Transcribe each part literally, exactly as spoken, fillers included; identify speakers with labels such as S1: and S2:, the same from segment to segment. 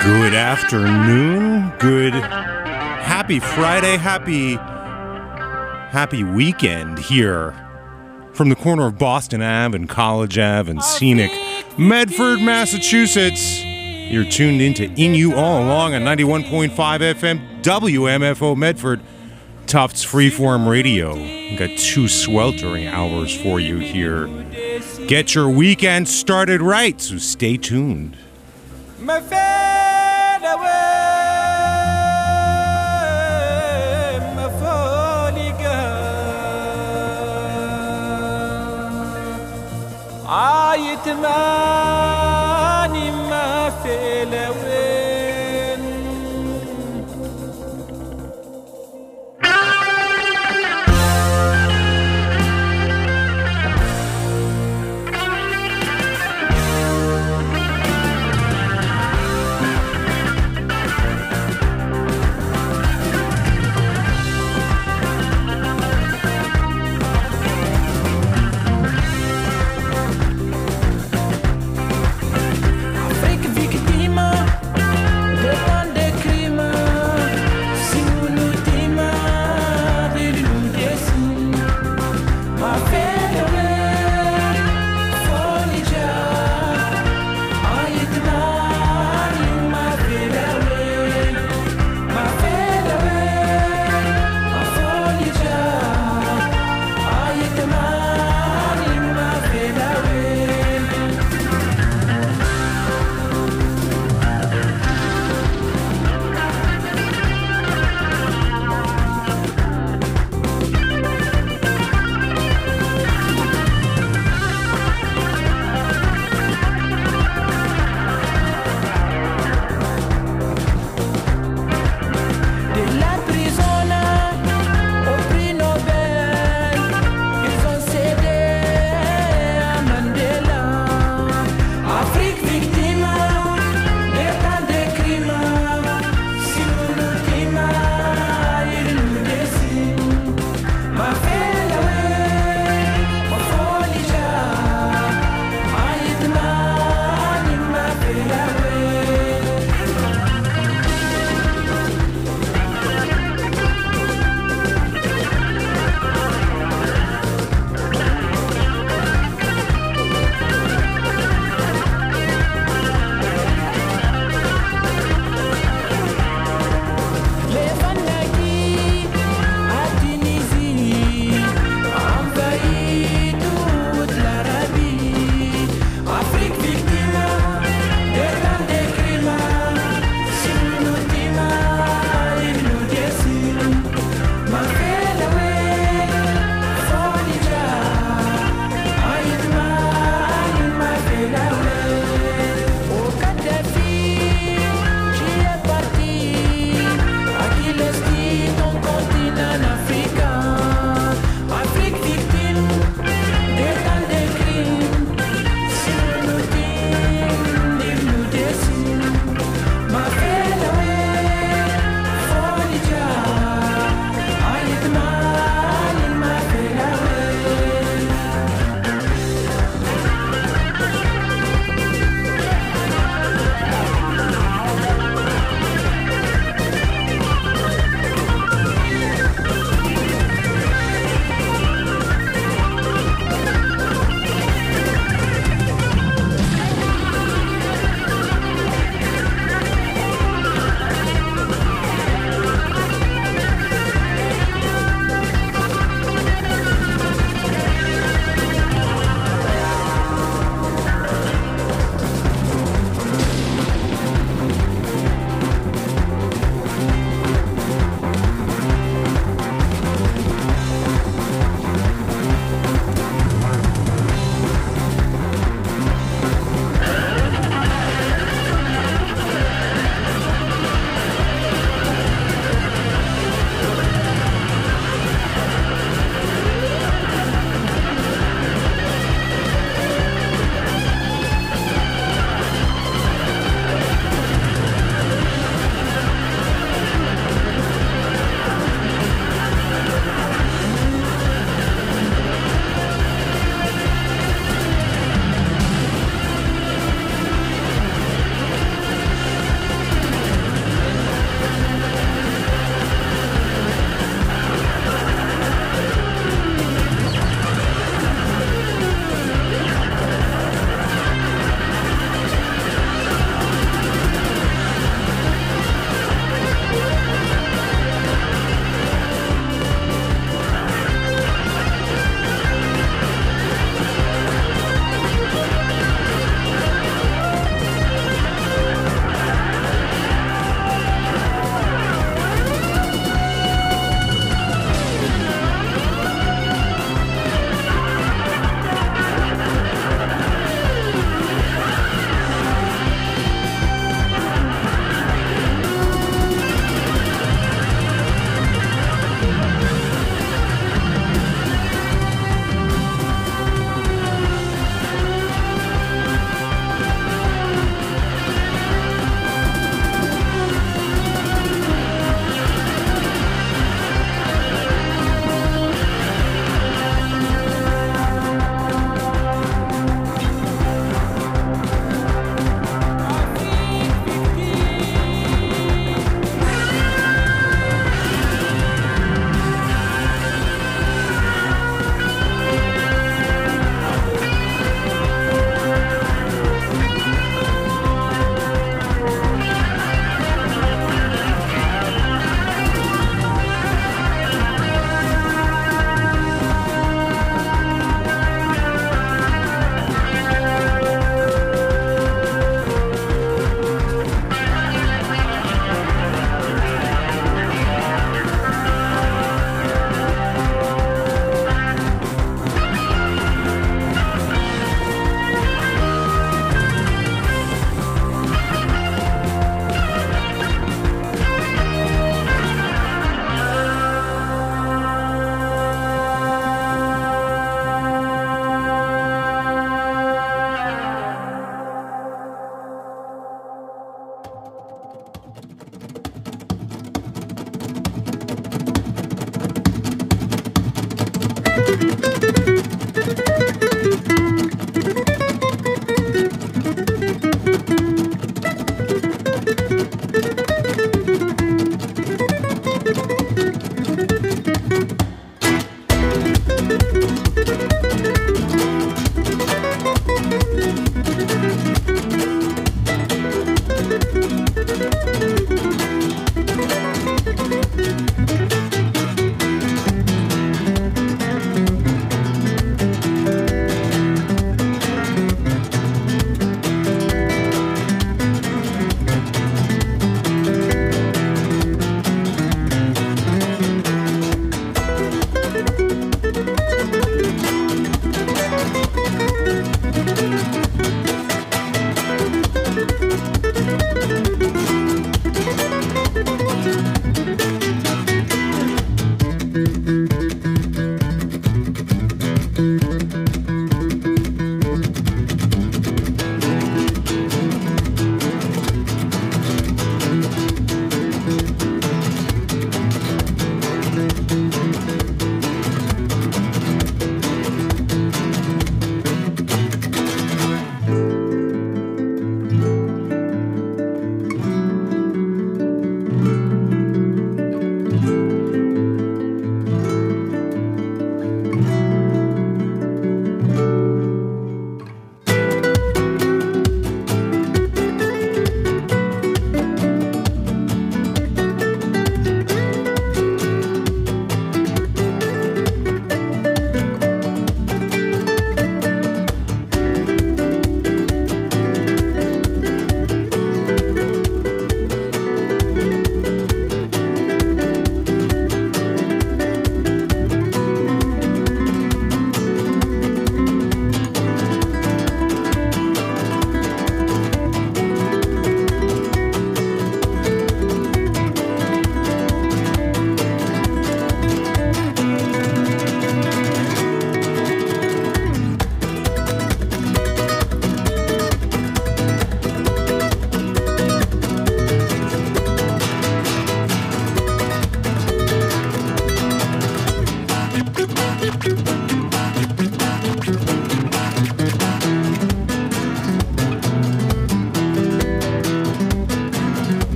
S1: Good afternoon. Good happy Friday. Happy happy weekend here from the corner of Boston Ave and College Ave and scenic Medford, Massachusetts. You're tuned into In You All Along on ninety-one point five F M W M F O Medford, Tufts Freeform Radio. We've got two sweltering hours for you here. Get your weekend started right, so stay tuned.
S2: My fade away, my folly gone. I tamani ma fade away.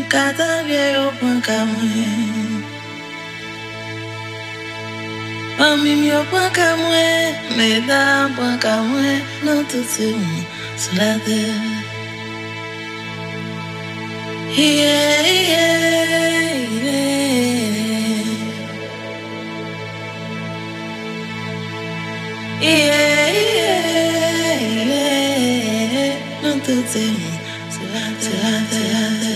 S3: Cada viejo buen camino. A mí mi buen camino me da buen camino. No te sé solade. Yeah, yeah, yeah. Yeah, yeah, yeah. No te sé solade, solade.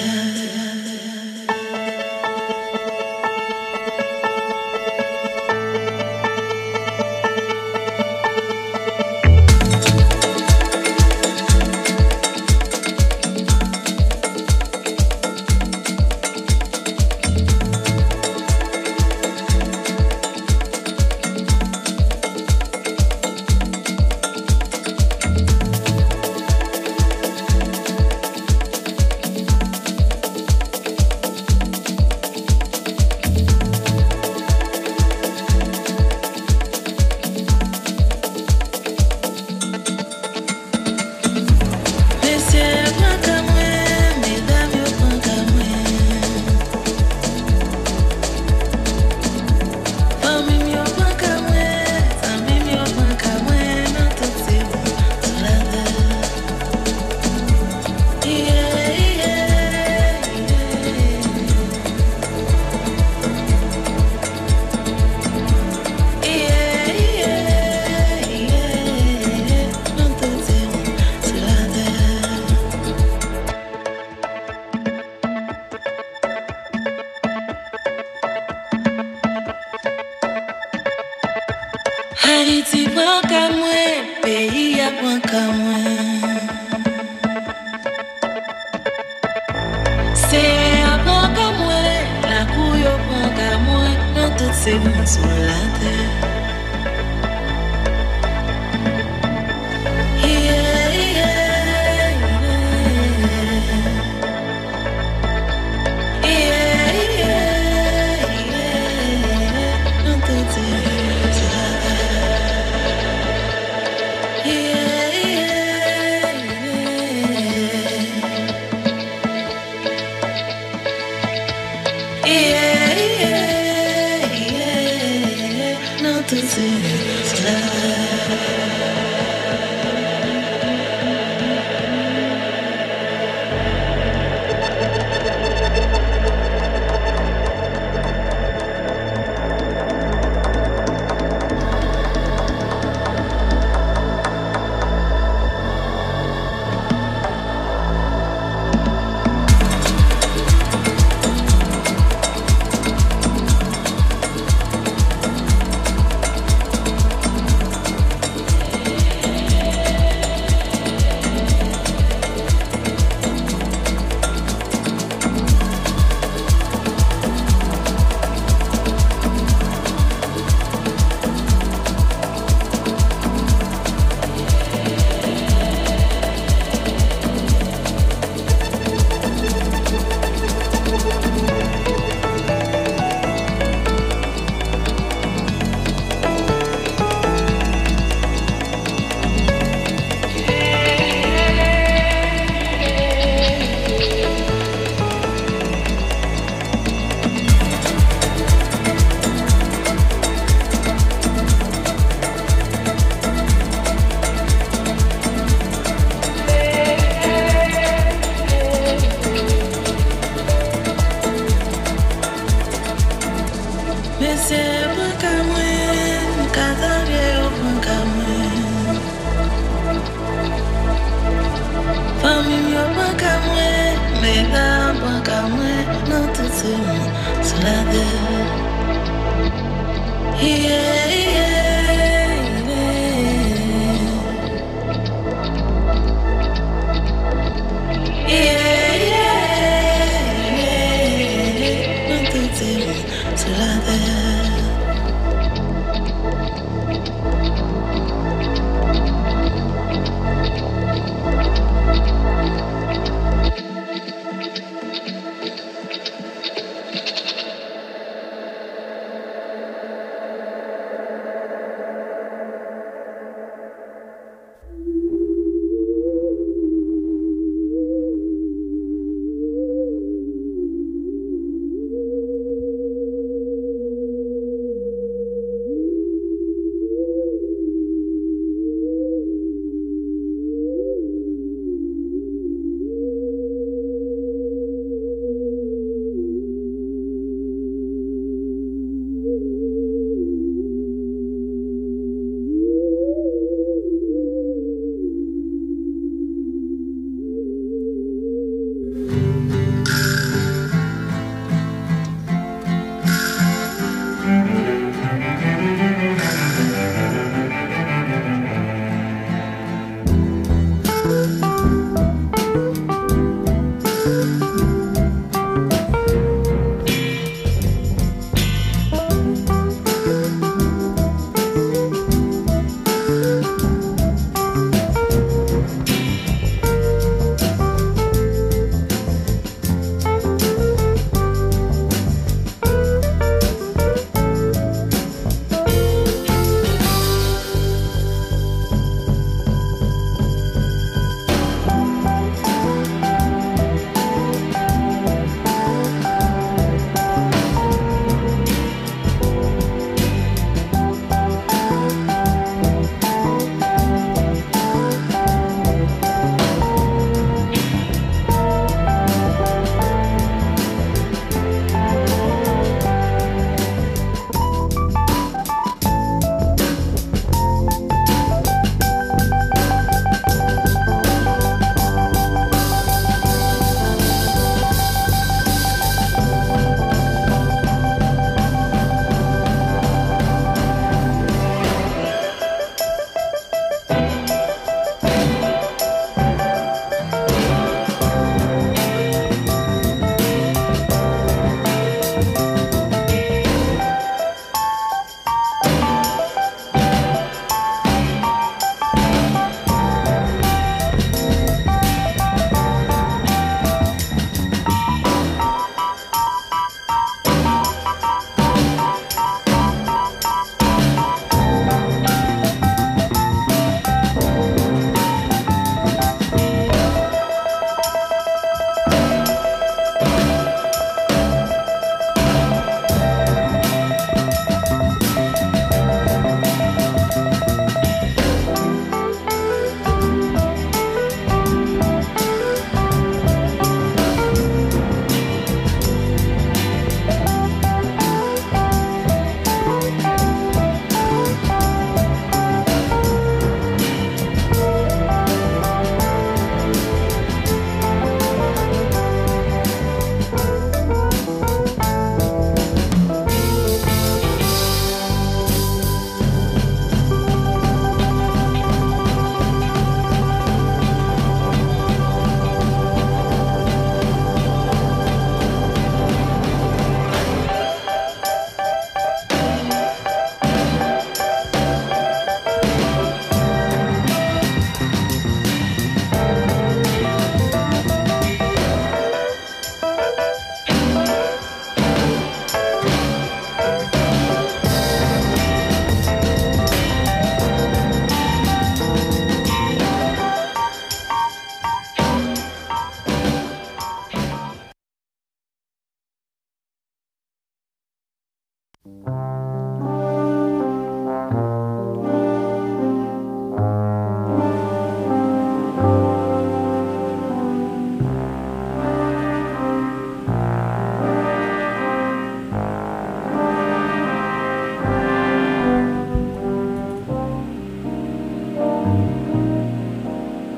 S3: Haiti buen camue, pays a buen camue. C'est a buen camue, la couille buen camue, non toutes ces mains sur la terre. Yeah, yeah, yeah. Yeah, yeah, yeah. Non toutes ces mains sur la terre. Yeah, yeah, yeah. Yeah, yeah, yeah. No te sé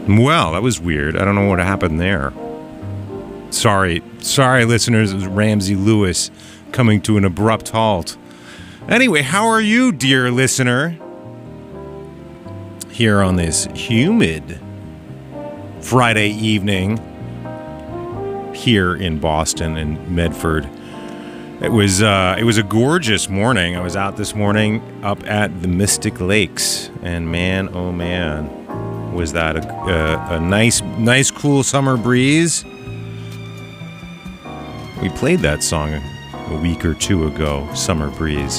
S1: Well, that was weird. I don't know what happened there. Sorry. Sorry, listeners. It was Ramsey Lewis coming to an abrupt halt. Anyway, how are you, dear listener? Here on this humid Friday evening here in Boston and Medford. It was uh, it was a gorgeous morning. I was out this morning up at the Mystic Lakes, and man, oh man, was that a, a, a nice, nice, cool summer breeze. We played that song a week or two ago, Summer Breeze.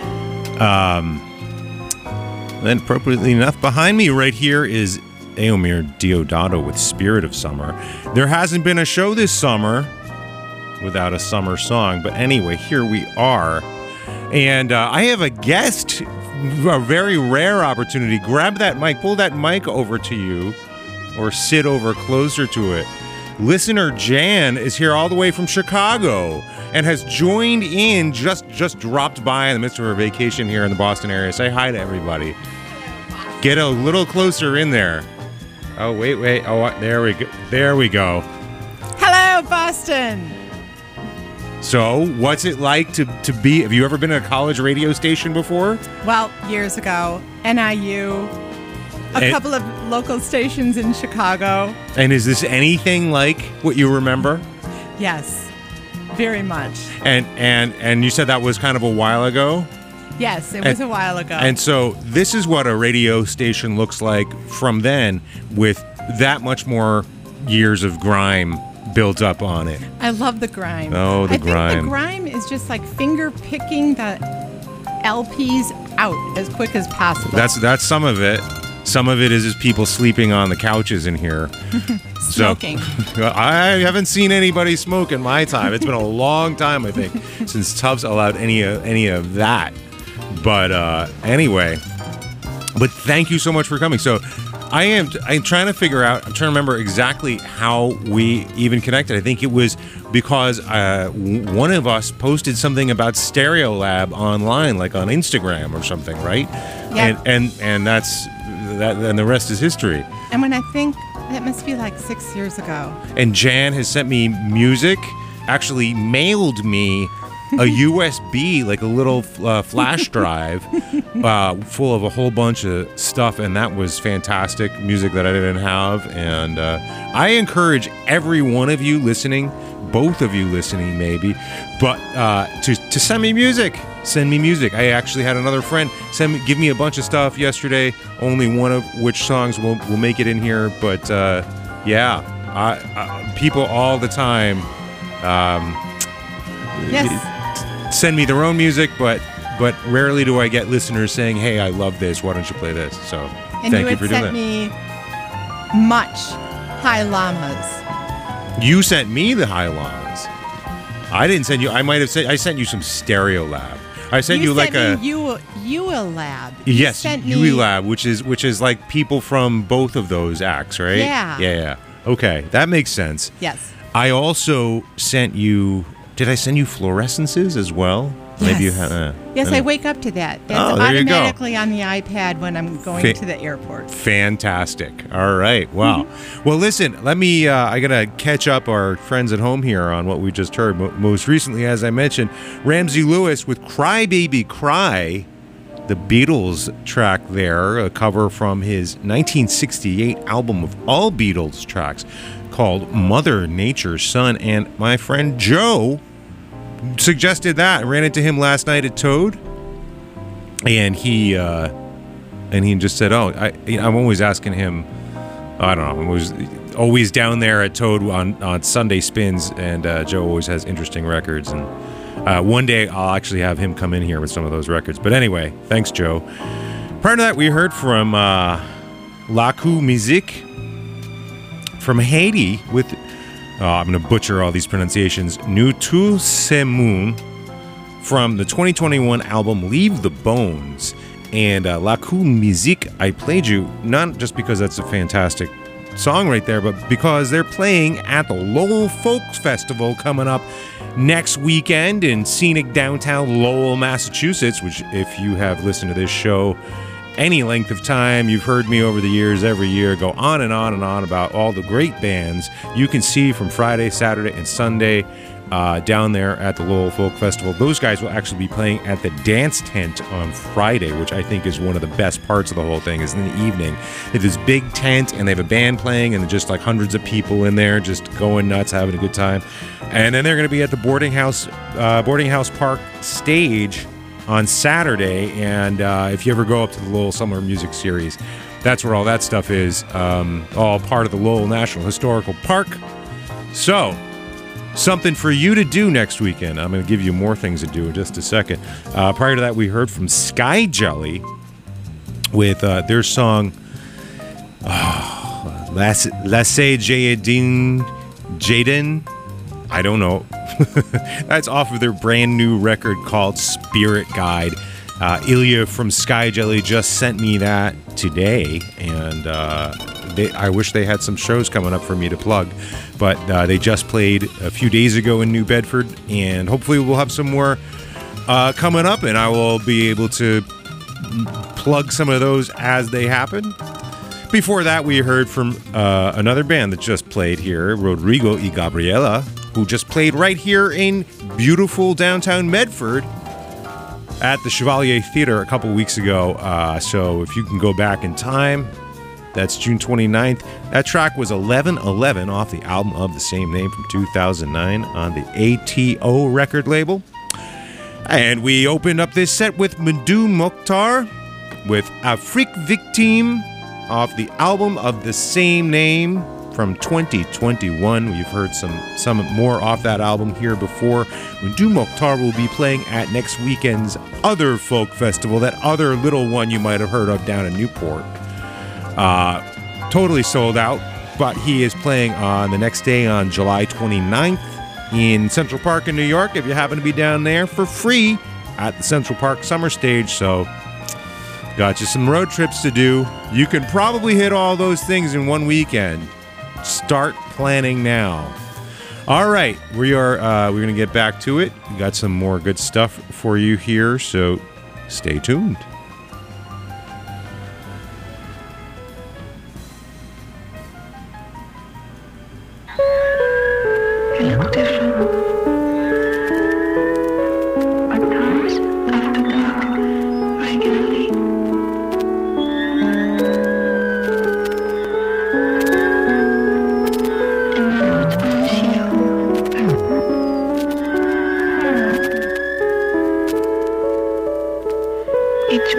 S1: Um, then, appropriately enough, behind me right here is Eomer Deodato with Spirit of Summer. There hasn't been a show this summer without a summer song, but anyway, here we are. And uh, I have a guest, a very rare opportunity. Grab that mic, pull that mic over to you, or sit over closer to it. Listener Jan is here all the way from Chicago and has joined in, just just dropped by in the midst of her vacation here in the Boston area. Say hi to everybody. Get a little closer in there. Oh, wait, wait. Oh, there we go. There we go.
S4: Hello, Boston.
S1: So, what's it like to, to be, have you ever been at a college radio station before?
S4: Well, years ago, N I U, a
S1: And-
S4: couple of local stations in Chicago.
S1: And is this anything like what you remember?
S4: Yes, very much.
S1: And and and you said that was kind of a while ago?
S4: Yes, it was
S1: And-
S4: a while ago.
S1: And so this is what a radio station looks like from then, with that much more years of grime built up on it.
S4: I love the grime.
S1: Oh, the
S4: I
S1: grime.
S4: think the grime is just like finger picking the L Ps out as quick as possible.
S1: That's that's some of it. Some of it is just people sleeping on the couches in here.
S4: Smoking.
S1: So, I haven't seen anybody smoke in my time. It's been a long time, I think, since Tubbs allowed any of any of that. But uh, anyway, but thank you so much for coming. So I am I'm trying to figure out, I'm trying to remember exactly how we even connected. I think it was because uh, w- one of us posted something about Stereolab online, like on Instagram or something, right?
S4: Yeah.
S1: And and and that's that, and the rest is history.
S4: And when I think, that must be like six years ago.
S1: And Jan has sent me music, actually mailed me a U S B, like a little uh, flash drive uh, full of a whole bunch of stuff, and that was fantastic music that I didn't have. And uh, I encourage every one of you listening, both of you listening maybe, but uh, to, to send me music. Send me music. I actually had another friend send me, give me a bunch of stuff yesterday, only one of which songs will, will make it in here. But uh, yeah, I, I, people all the time um,
S4: Yes.
S1: send me their own music, but but rarely do I get listeners saying, "Hey, I love this. Why don't you play this?" So
S4: And
S1: thank
S4: you
S1: you
S4: had
S1: for doing
S4: sent
S1: that.
S4: me much high llamas.
S1: You sent me the High Llamas. I didn't send you. I might have said I sent you some Stereolab. I sent you, like
S4: sent
S1: a
S4: me U- Ulab. You
S1: yes,
S4: sent me-
S1: Ulab, which is which is like people from both of those acts, right?
S4: Yeah.
S1: Yeah. Yeah. Okay, that makes sense.
S4: Yes.
S1: I also sent you. Did I send you fluorescences as well? Maybe you
S4: Yes.
S1: had. Uh,
S4: Yes,
S1: uh,
S4: I wake up to that. That's
S1: Oh, there you go.
S4: automatically on the iPad when I'm going
S1: Fa-
S4: to the airport.
S1: Fantastic. All right. Wow. Well, listen, let me, uh, I got to catch up our friends at home here on what we just heard. Mo- most recently, as I mentioned, Ramsey Lewis with Cry Baby Cry, the Beatles track there, a cover from his nineteen sixty-eight album of all Beatles tracks called Mother Nature's Son. And my friend Joe suggested that. I ran into him last night at Toad, and he uh, and he just said, "Oh, I, I'm always asking him. I don't know. I'm always, always down there at Toad on, on Sunday spins, and uh, Joe always has interesting records. And uh, one day I'll actually have him come in here with some of those records. But anyway, thanks, Joe. Prior to that, we heard from uh, Laku Musique from Haiti with." Uh, I'm going to butcher all these pronunciations. Nutu Semoun from the twenty twenty-one album Leave the Bones. And uh, Laku Musique, I played you not just because that's a fantastic song right there, but because they're playing at the Lowell Folks Festival coming up next weekend in scenic downtown Lowell, Massachusetts, which if you have listened to this show any length of time. You've heard me over the years, every year, go on and on and on about all the great bands you can see from Friday, Saturday, and Sunday uh, down there at the Lowell Folk Festival. Those guys will actually be playing at the Dance Tent on Friday, which I think is one of the best parts of the whole thing, is in the evening. They have this big tent, and they have a band playing, and just like hundreds of people in there just going nuts, having a good time. And then they're going to be at the Boarding House, uh, Boarding House Park stage on Saturday, and uh, if you ever go up to the Lowell Summer Music Series, that's where all that stuff is, um, all part of the Lowell National Historical Park. So, something for you to do next weekend. I'm going to give you more things to do in just a second. Uh, prior to that, we heard from Sky Jelly with uh, their song, oh, Lasse Jayadin Jaden. I don't know. That's off of their brand new record called Spirit Guide. Uh, Ilya from Sky Jelly just sent me that today, and uh, they, I wish they had some shows coming up for me to plug, but uh, they just played a few days ago in New Bedford, and hopefully we'll have some more uh, coming up, and I will be able to plug some of those as they happen. Before that, we heard from uh, another band that just played here, Rodrigo y Gabriela, who just played right here in beautiful downtown Medford at the Chevalier Theater a couple weeks ago. Uh, so if you can go back in time, that's June twenty-ninth. That track was eleven eleven off the album of the same name from two thousand nine on the A T O record label. And we opened up this set with Madou Mokhtar with Afrique Victime off the album of the same name from twenty twenty-one. We've heard some some more off that album here before. Madou Mokhtar will be playing at next weekend's other folk festival, that other little one you might have heard of down in Newport. Uh, totally sold out, but he is playing on the next day on July twenty-ninth in Central Park in New York, if you happen to be down there, for free at the Central Park Summer Stage. So got you some road trips to do. You can probably hit all those things in one weekend. Start planning now. All right, we are uh, we're gonna get back to it. We got some more good stuff for you here, so stay tuned.
S3: You look different. At times, after dark, regularly. Each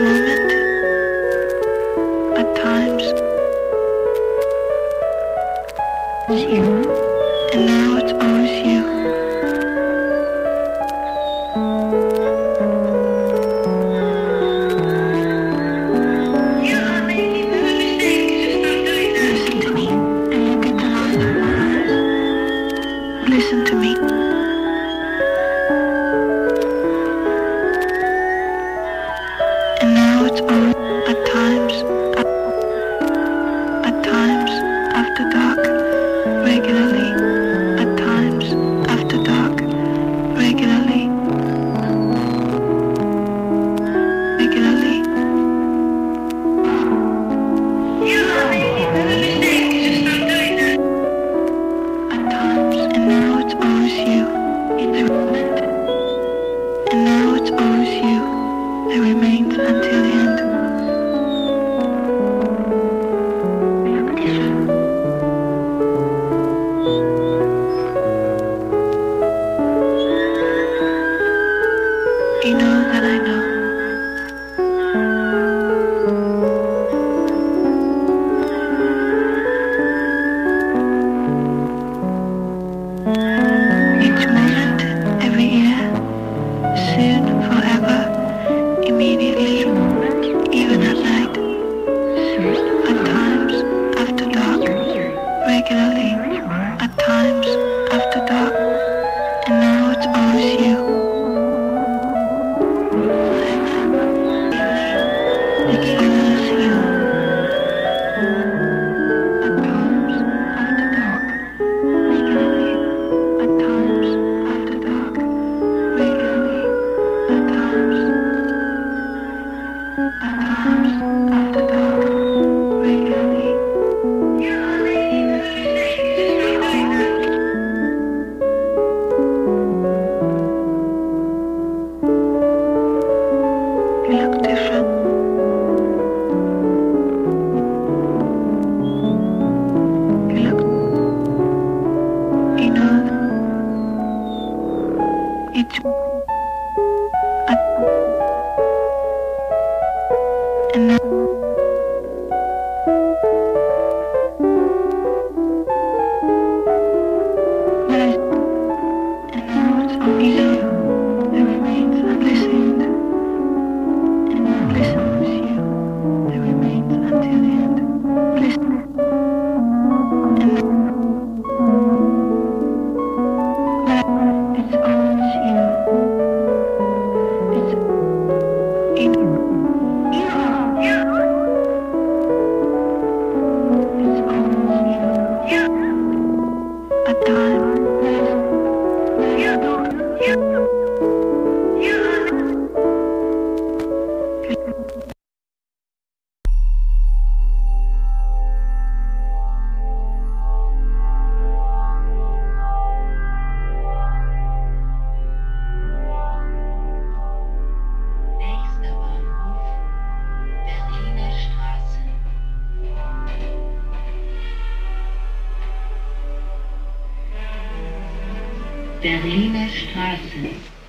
S5: Berliner Straße.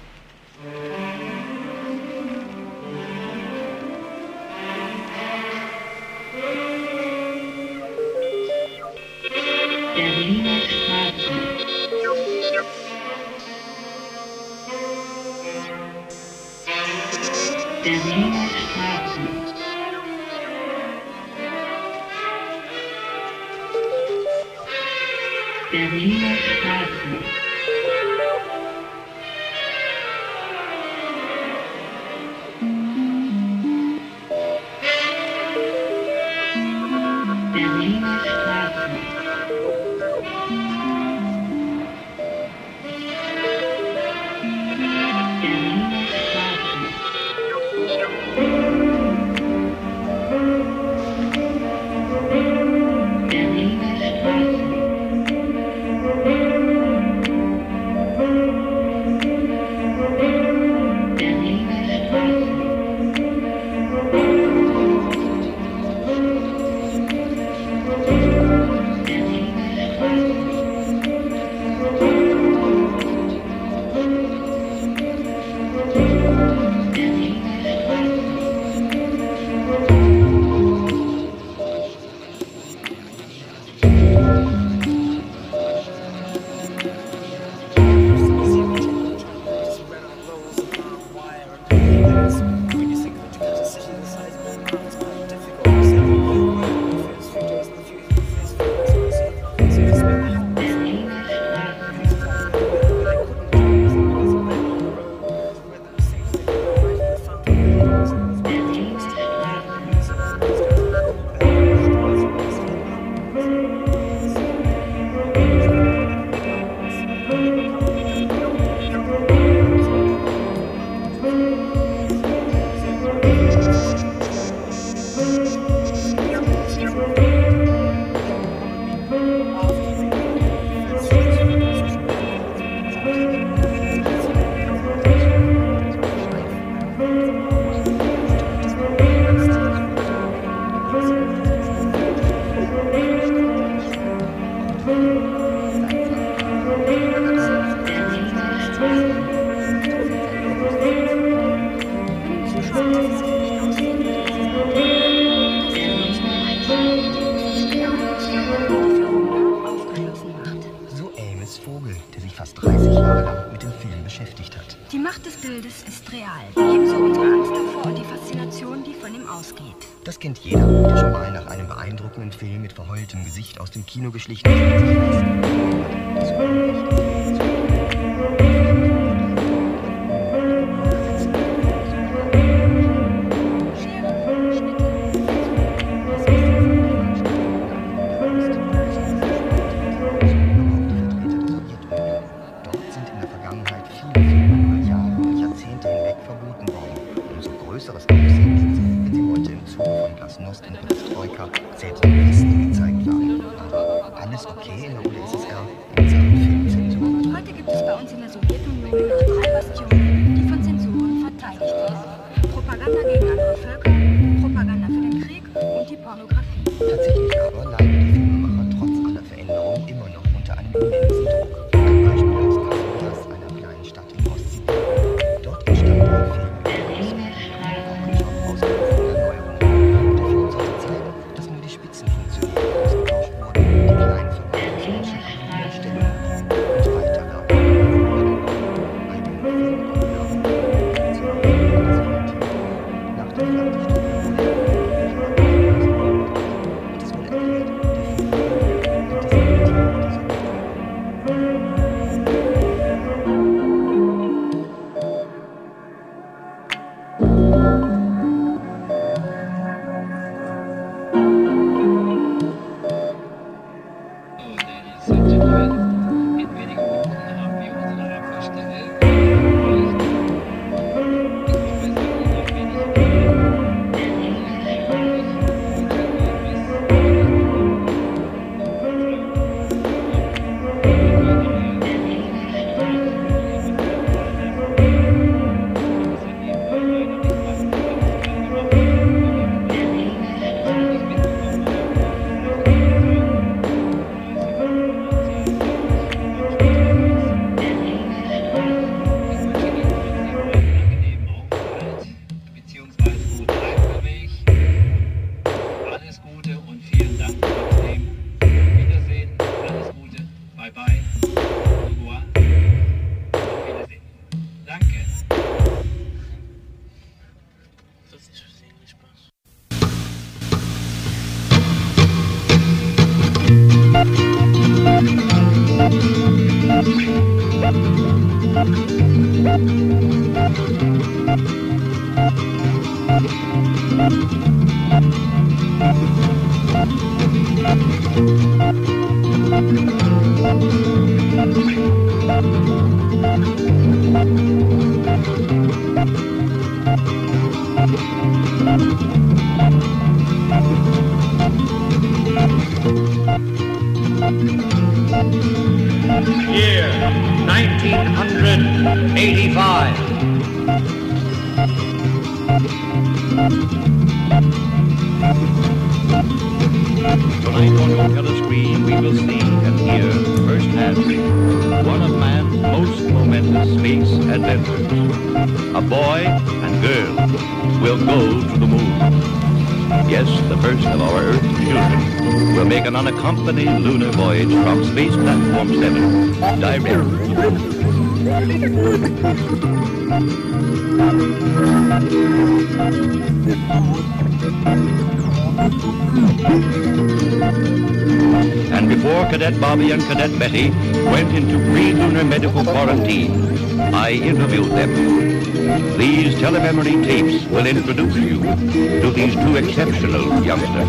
S5: Berliner Straße. Berliner Straße. Berliner Straße. Berliner Straße. Berliner Straße. Berliner Straße.
S6: Die Macht des Bildes ist real. Ebenso unsere Angst davor und die Faszination, die von ihm ausgeht.
S7: Das kennt jeder, der schon mal nach einem beeindruckenden Film mit verheultem Gesicht aus dem Kino geschlichen ist.
S6: Heute gibt es bei uns in der Sowjetunion noch drei Bastionen, die von Zensuren verteidigt werden. Propaganda gegen andere Völker, Propaganda für den Krieg und die Pornografie.
S7: Tatsächlich aber leiden die Filmemacher trotz aller Veränderungen immer noch unter einem immensen Druck. Ein Beispiel ist das einer kleinen Stadt in Ostsibirien. Dort entstand ein Film mit auch ausgeführten Erneuerungen. Der Film sollte zeigen, dass nur die Spitzen funktionieren, ausgetauscht wurden, die kleinen Verwaltungsmenschen an ihren Stellen und weiter werden. Bei dem Film nach der Fertigstellung wurde er und es wurde erklärt,
S8: Year nineteen eighty-five.
S9: Tonight on your telescreen we will see and hear firsthand one of man's most momentous space adventures. A boy and girl will go to the moon. Yes, the first of our Earth children will make an unaccompanied lunar voyage from Space Platform seven direct. And before Cadet Bobby and Cadet Betty went into pre-lunar medical quarantine, I interviewed them. These telememory tapes will introduce you to these two exceptional youngsters.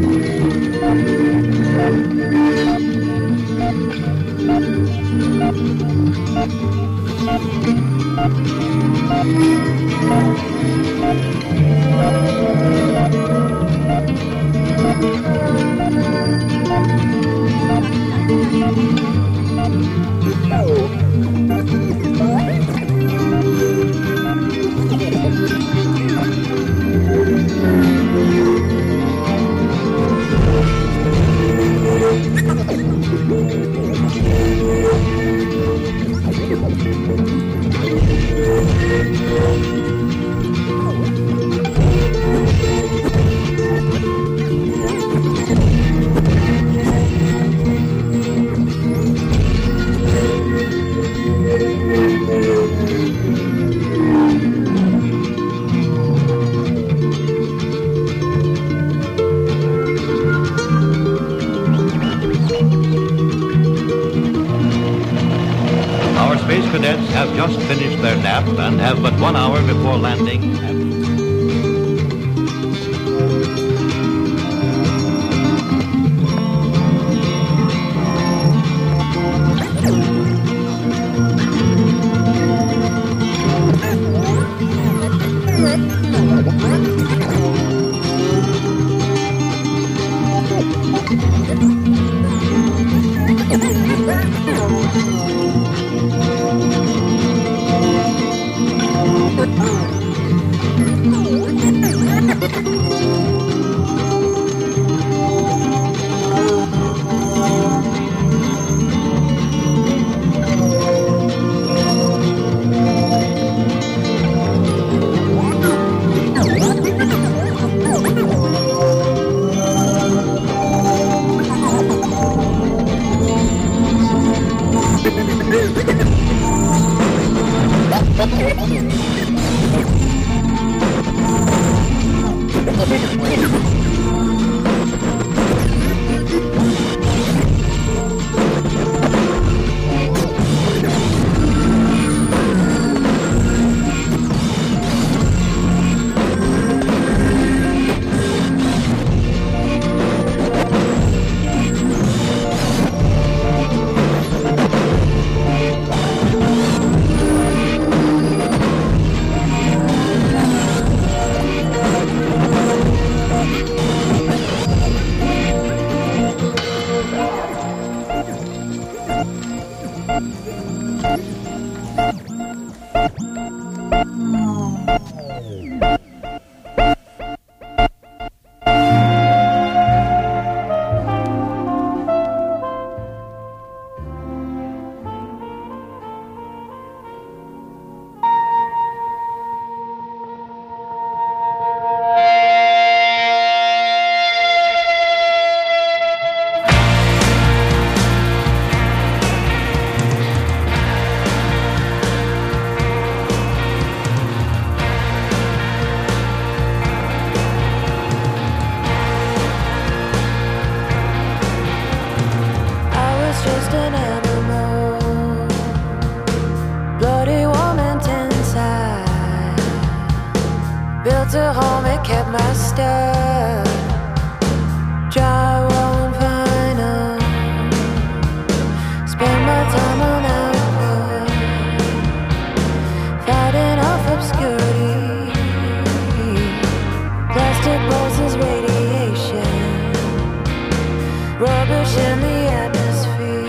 S9: Cadets have just finished their nap and have but one hour before landing.
S10: Built a home and kept my stuff. Drywall and vinyl. Spend my time on output, fighting off obscurity. Plastic pulses radiation, rubbish in the atmosphere.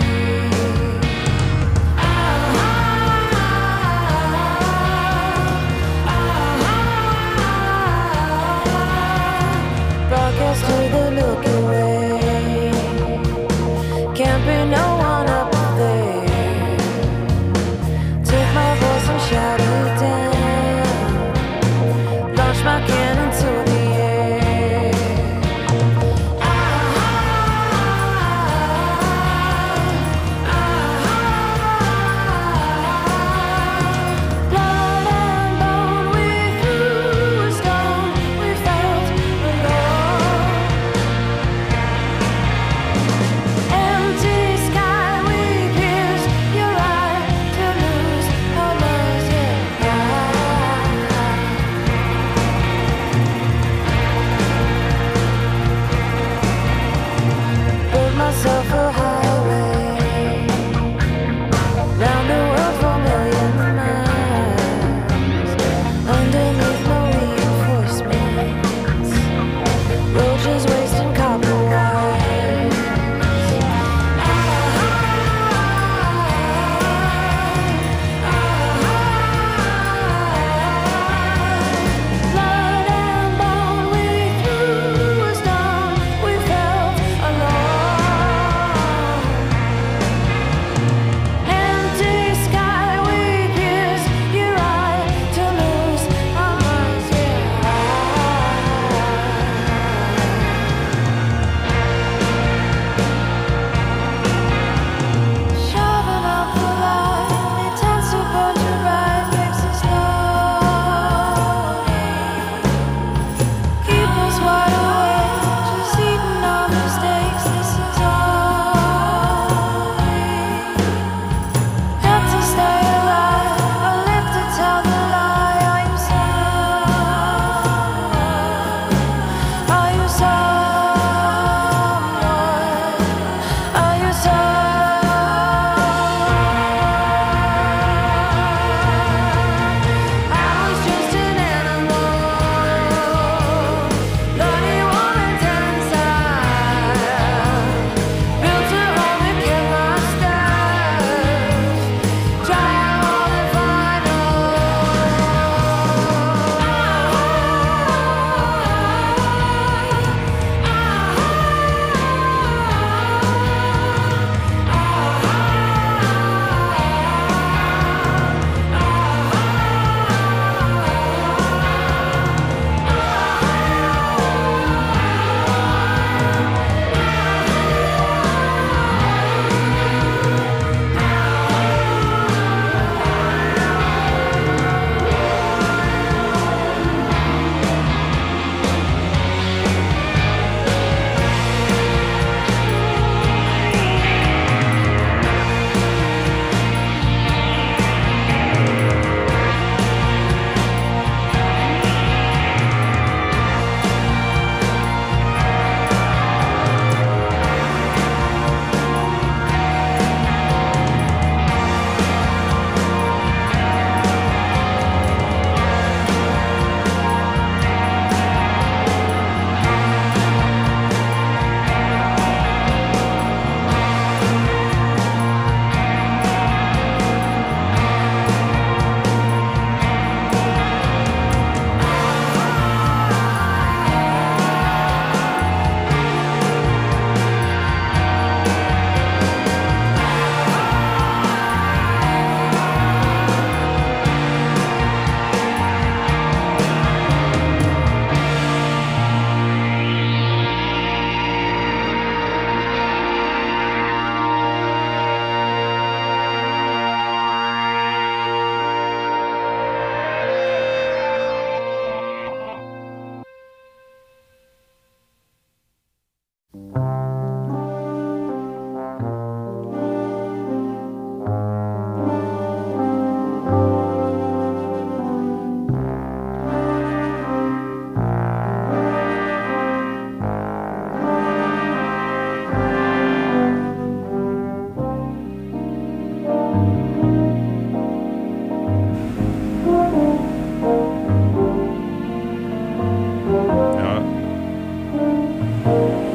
S10: Broadcast to the Milky Way. Can't be no one up there. Took my voice and shouted it down. Launched my cannon to the air.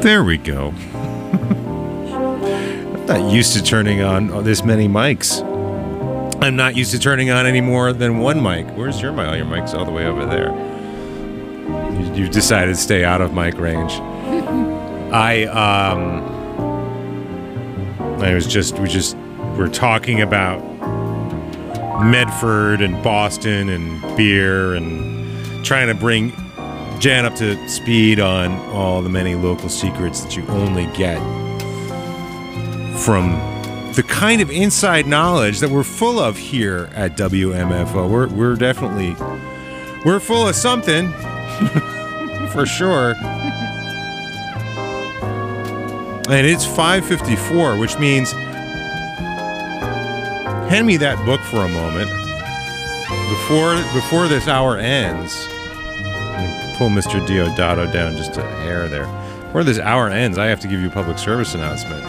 S1: There we go. I'm not used to turning on this many mics. I'm not used to turning on any more than one mic. Where's your mic? Oh, your mic's all the way over there. You, you've decided to stay out of mic range. I, um... I was just... We just... We're talking about Medford and Boston and beer and trying to bring Jan up to speed on all the many local secrets that you only get from the kind of inside knowledge that we're full of here at W M F O. We're we're definitely we're full of something for sure. And it's five fifty-four, which means hand me that book for a moment before before this hour ends. Pull Mister Diodato down just a hair there. Before this hour ends, I have to give you a public service announcement.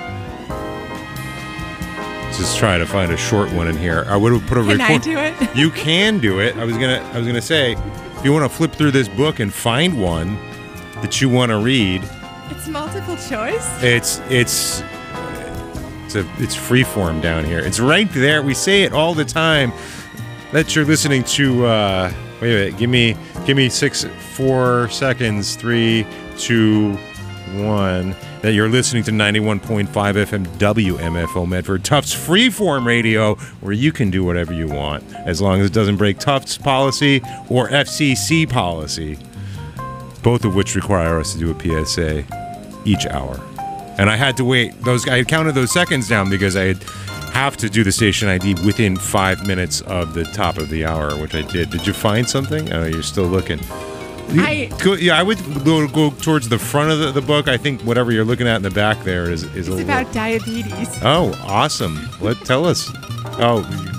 S1: Just try to find a short one in here. I would have put a
S4: Can
S1: record.
S4: I do it?
S1: You can do it. I was gonna. I was gonna say, if you want to flip through this book and find one that you want to read,
S4: It's multiple choice?
S1: it's it's it's a it's freeform down here. It's right there. We say it all the time that you're listening to. Uh, wait a minute. Give me give me six, four seconds. Three, two, one. That you're listening to ninety-one point five F M W M F O Medford, Tufts Freeform Radio, where you can do whatever you want, as long as it doesn't break Tufts policy or F C C policy, both of which require us to do a P S A each hour. And I had to wait. Those I counted those seconds down because I have to do the station I D within five minutes of the top of the hour, which I did. Did you find something? Oh, you're still looking.
S4: I,
S1: Go, yeah, I would go, go towards the front of the, the book. I think whatever you're looking at in the back there is is
S4: it's
S1: a
S4: about
S1: little...
S4: diabetes.
S1: Oh, awesome! Let tell us. Oh,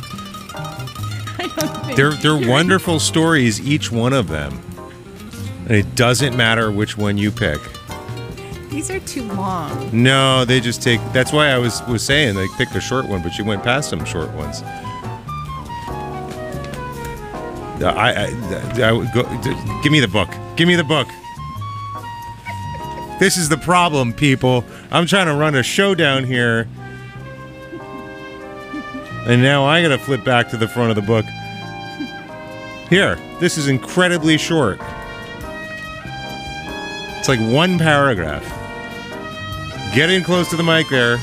S4: I don't think
S1: they're they're
S4: you're-
S1: wonderful stories, each one of them, and it doesn't matter which one you pick.
S4: These are too long.
S1: No, they just take. That's why I was was saying they picked a short one, but you went past some short ones. I, I, I would go. Give me the book. Give me the book. This is the problem, people. I'm trying to run a show down here, and now I gotta flip back to the front of the book. Here, this is incredibly short. It's like one paragraph. Get in close to the mic there.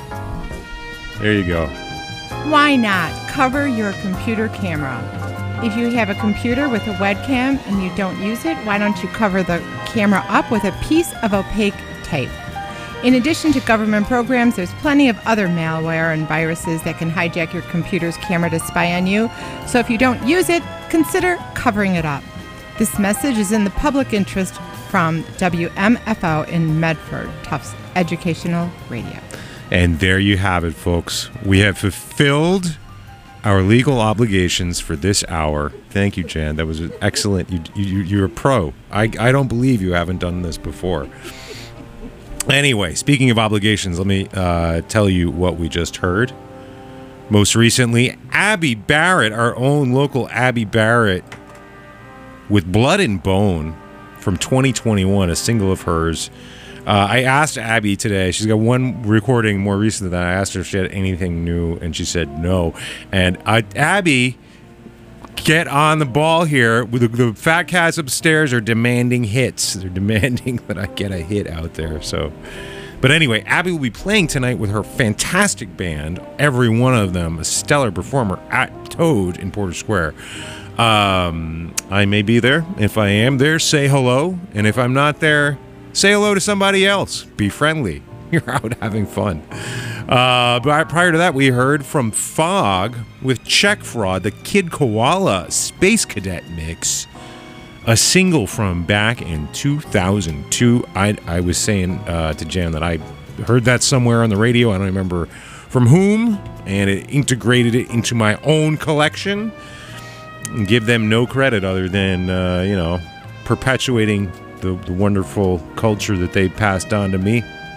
S1: There you go.
S4: Why not cover your computer camera? If you have a computer with a webcam and you don't use it, why don't you cover the camera up with a piece of opaque tape? In addition to government programs, there's plenty of other malware and viruses that can hijack your computer's camera to spy on you. So if you don't use it, consider covering it up. This message is in the public interest from W M F O in Medford, Tufts Educational Radio.
S1: And there you have it, folks. We have fulfilled our legal obligations for this hour. Thank you, Jan. That was excellent. You, you, you're a pro. I, I don't believe you haven't done this before. Anyway, speaking of obligations, let me uh, tell you what we just heard. Most recently, Abby Barrett, our own local Abby Barrett, with Blood and Bone from twenty twenty-one, a single of hers. Uh, I asked Abby today, she's got one recording more recent than that. I asked her if she had anything new, and she said no. And uh, Abby, get on the ball here. The, the fat cats upstairs are demanding hits. They're demanding that I get a hit out there. So, but anyway, Abby will be playing tonight with her fantastic band, every one of them a stellar performer, at Toad in Porter Square. Um, I may be there. If I am there, say hello. And if I'm not there, say hello to somebody else. Be friendly. You're out having fun. Uh, but prior to that, we heard from Fog with Check Fraud, the Kid Koala Space Cadet mix, a single from back in two thousand two. I, I was saying uh, to Jan that I heard that somewhere on the radio. I don't remember from whom, and it integrated it into my own collection. And give them no credit other than, uh, you know, perpetuating The, the wonderful culture that they passed on to me.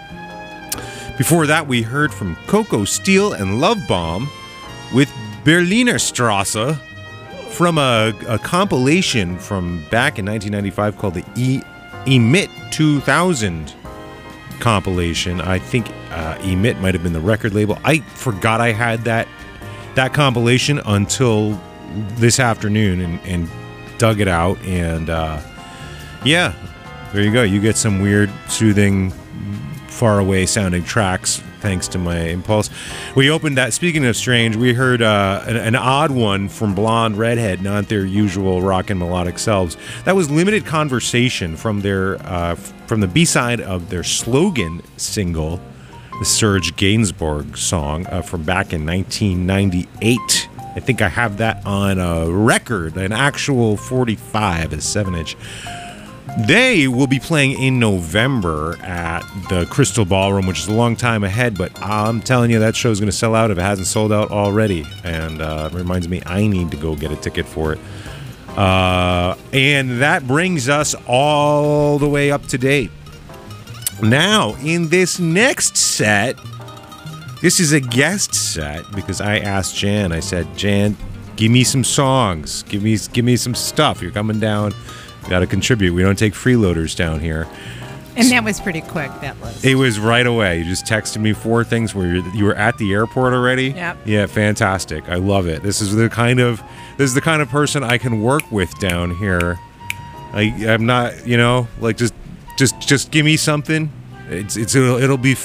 S1: Before that, we heard from Coco Steel and Love Bomb with Berliner Strasse from a, a compilation from back in nineteen ninety-five called the e- Emit two thousand compilation. I think uh, Emit might have been the record label. I forgot I had that that compilation until this afternoon and, and dug it out. And uh, yeah, there you go. You get some weird, soothing, far away sounding tracks thanks to my impulse. We opened that, speaking of strange, we heard uh, an, an odd one from Blonde Redhead, not their usual rock and melodic selves. That was Limited Conversation from their uh, from the B-side of their Slogan single, the Serge Gainsbourg song uh, from back in nineteen ninety-eight. I think I have that on a record, an actual forty-five, a seven inch. They will be playing in November at the Crystal Ballroom, which is a long time ahead, but I'm telling you, that show's going to sell out if it hasn't sold out already. And uh, it reminds me, I need to go get a ticket for it. Uh, and that brings us all the way up to date. Now, in this next set, this is a guest set because I asked Jan, I said, Jan, give me some songs. Give me, give me some stuff. You're coming down. Got to contribute. We don't take freeloaders down here.
S4: And that was pretty quick, that list.
S1: It was right away. You just texted me four things where you were at the airport already.
S4: Yep.
S1: Yeah, fantastic. I love it. This is the kind of this is the kind of person I can work with down here. I I'm not, you know, like just just just give me something. It's it's it'll, it'll be